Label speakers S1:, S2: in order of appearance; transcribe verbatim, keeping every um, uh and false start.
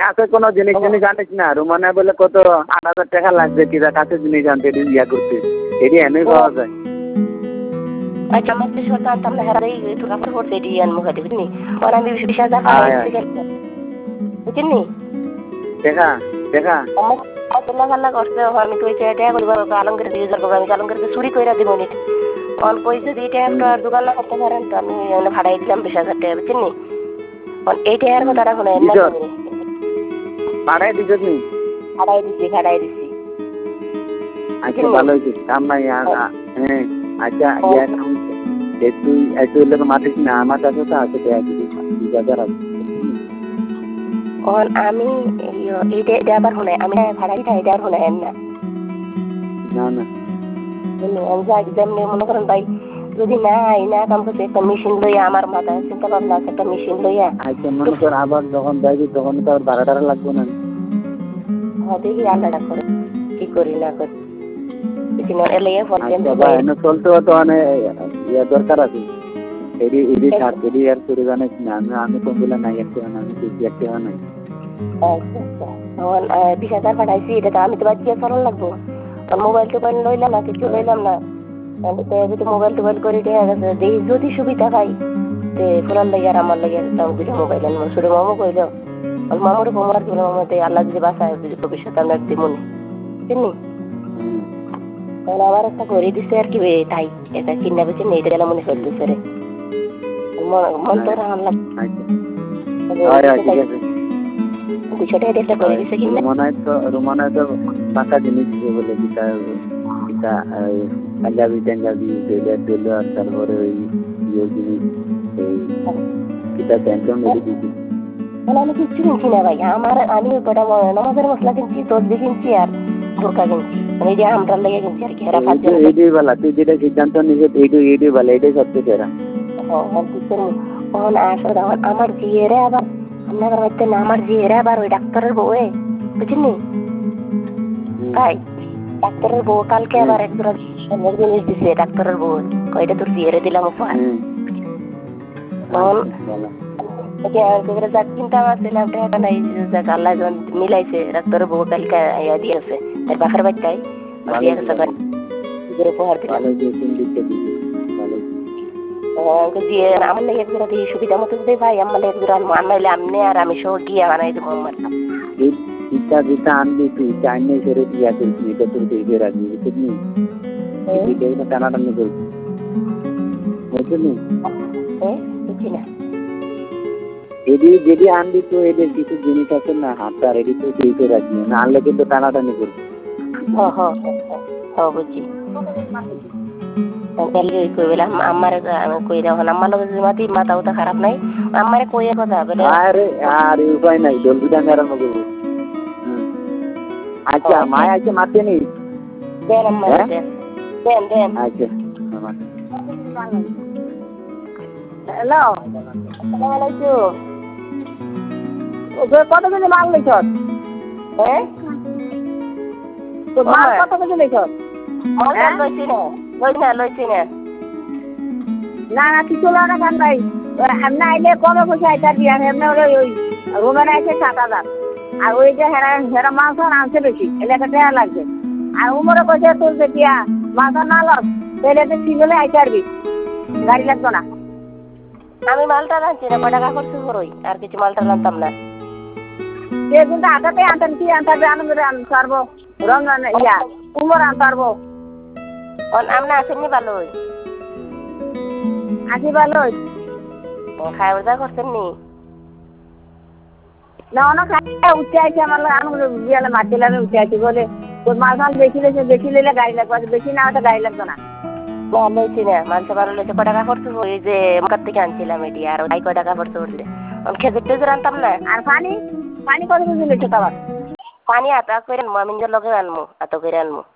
S1: কাছে কোনো জিনিস জিনিস আনিস না রুমানে বলে কত আট হাজার টাকা লাগবে কিরা কাছে জিনিস আনতে এটি ইয়া করতে এটি এনেই পাওয়া যায়
S2: আচ্ছা আমার দেশ হতো আনতাম না হারাই একটু কাপড় পরতে এটি আনবো খাতে বুঝলি আর আমি বিশ হাজার বুঝলি
S1: দেখা দেখা
S2: আমার ভাল্লা করছে আমি কই টাকা করবো আলমগীর দিয়ে যাবো আমি আলমগীরকে চুরি করে দিব নি অন কইছে দিয়ে টাকা আর দোকান না করতে পারেন তো আমি ভাড়াই দিলাম বিশ হাজার টাকা বুঝলি এই টাকার কথা রাখো না
S1: ভাড়াই দিছিস নি
S2: ভাড়াই দিছি ভাড়াই দিছি
S1: আচ্ছা ভালো হয়েছে কাম নাই হ্যাঁ আচ্ছা ইয়া কাম তুই একটু লোক মাতিস না আমার কাছে তো আছে বিশ হাজার আছে
S2: আমি এইটা আবার শোনাই আমি ভাড়াইটা এটা আর শোনাই না
S1: না না
S2: যেমনি মনে করেন ভাই যদি না আই না কাম করছে একটা মেশিন লইয়া আমার মাথায় চিন্তা ভাবনা আছে একটা মেশিন লইয়া
S1: আচ্ছা মনে কর আবার যখন যাইবি তখন তো আর ভাড়া টাড়া লাগবে না
S2: হ্যাঁ দেখি আল্লাহটা করে কি করি না করি
S1: চলতে তো মানে ইয়ে দরকার আছে এডি এডি ছাড় এডি আর চুরি জানিস না আমি আমি তো বলে নাই একটা আমি বেশি একটা নাই
S2: বিশ হাজার পাঠাইছি এটা তো আমি তো বাচ্চা চলন লাগবো মোবাইল টোবাইল লইলাম না কিছু লইলাম না যদি মোবাইল টোবাইল করে দেওয়া গেছে দেখি যদি সুবিধা পাই তে ফোনার লাগে আর আমার লাগে দুটো মোবাইল আনবো শুধু মামু কইল মামুর কমার দিল মামাতে আল্লাহ যদি বাসায় যদি ভবিষ্যতে আমরা দিমুনি চিনি আমার একটা করে দিছে আর কি তাই এটা কিনা বেছে নেই এটা মনে করতেছে রে মন তো রান লাগে দুশো টাকা একটা করে দিছে কিনা
S1: রুমানায় তো রুমানায় তো টাকা জিনিস দিবে বলে গীতা গীতা পাঞ্জাবি টাঞ্জাবি ডেলিয়ার ডেলিয়ার তারপরে ওই ইয়ে জিনিস এই গীতা প্যান্টও মেরে দিয়েছি
S2: আমি কিচ্ছু কিনছি না ভাই আমার আমি কটা নামাজের মশলা কিনছি তসবি কিনছি আর বোরকা কিনছি এই যে আমটার লেগে কিনছি আর কি হেরা ফাঁস
S1: এইটাই বলা তুই যেটা সিদ্ধান্ত নিয়ে এইটাই এইটাই বলা এটাই সবচেয়ে সেরা
S2: আসলে আমার জিয়েরে আবার আপনার বাড়িতে না আমার জিয়েরে আবার ওই ডাক্তারের বউ বুঝলি তাই ডাক্তারের বউ কালকে আবার একজোড়া জিনিস দিছে ডাক্তারের বউ কয়টা তোর জিয়েরে দিলাম উপহার যাক চিন্তা মারছিলাম টাকা নাই যাক আল্লাহ মিলাইছে ডাক্তারের বউ কালকে ইয়া দিয়েছে তার বাসার বাচ্চাই উপহার দিলাম দিয়ে আমার লাগে একজোড়া দিয়ে সুবিধা মতো যদি ভাই আমার লাগে একজোড়া আনবো আনলে আমি আর আমি সহ গিয়ে বানাই দেবো আমার
S1: ইটা যেটা আনবি তুই চাইনে করে দিয়া করবি এটা তোর দেখে রাখবি বুঝলি এটা টানাটানি করবি বুঝলি
S2: হ্যাঁ বুঝছি না
S1: এদি যদি আনবি তো এদের কিছু জিনিস আছে না হাতটা রেডি তো দেখে রাখবি না আনলে কিন্তু টানাটানি করবি
S2: হ্যাঁ হ্যাঁ হ্যাঁ বুঝছি আমার কই যখন আমার লোক মাতি মাথা উঠা খারাপ নাই আমার কইয়ে কথা বলে
S1: আরে আর উপায় নাই জলদি টাকা আরম্ভ করবো আচ্ছা মায় আছে মাতে নি
S2: দেন আম্মা দেন দেন দেন
S1: আচ্ছা
S2: হ্যালো আসসালামু আলাইকুম
S3: ওকে কত কেজি মাল লইছ
S2: হ্যাঁ
S3: তো মাল কত কেজি লইছ
S2: মাল লইছি না লইছি না লইছি না
S3: না না কিছু লাগা গান ভাই এমনি আইলে কবে পয়সা আইতা দিয়া এমনি ওই ওই রুমের আছে সাত হাজার আর ওই যে হেরা হেরা মাংস আনছে বেশি এলাকা টাকা লাগবে আর উমরে পয়সা তোর যেতিয়া মাংস না লস তাহলে তো সিঙ্গলে আইতে পারবি গাড়ি লাগবে না
S2: আমি মালটা আনছি না কয় টাকা খরচ করই আর কিছু মালটা আনতাম না
S3: সে কিন্তু আটাতে আনতেন কি আনতে আনন্দে আনতে পারবো রমজান ইয়া উমর আনতে পারবো
S2: আমরা আসেননি ভালোই
S3: আসি ভালোই
S2: খাওয়া দাওয়া করছেন নি
S3: না অনেক খাই উঠে আইছি আমার আনন্দ বিয়ালে মারছিলাম আমি উঠে আইছি বলে তোর মাল ফাল বেশি লেছে বেশি নিলে গাড়ি লাগবে বেশি না হলে গাড়ি লাগবে না
S2: লইছি না মাংস ভালো লেছে কয় টাকা খরচ ওই যে মার্কেট থেকে আনছিলাম এটি আর ওই কয় টাকা খরচ করছে খেজুর টেজুর আনতাম না
S3: আর পানি পানি কত কেজি লেছে খাবার
S2: পানি আতা করে আনবো আমি নিজের লগে আনবো এত করে আনবো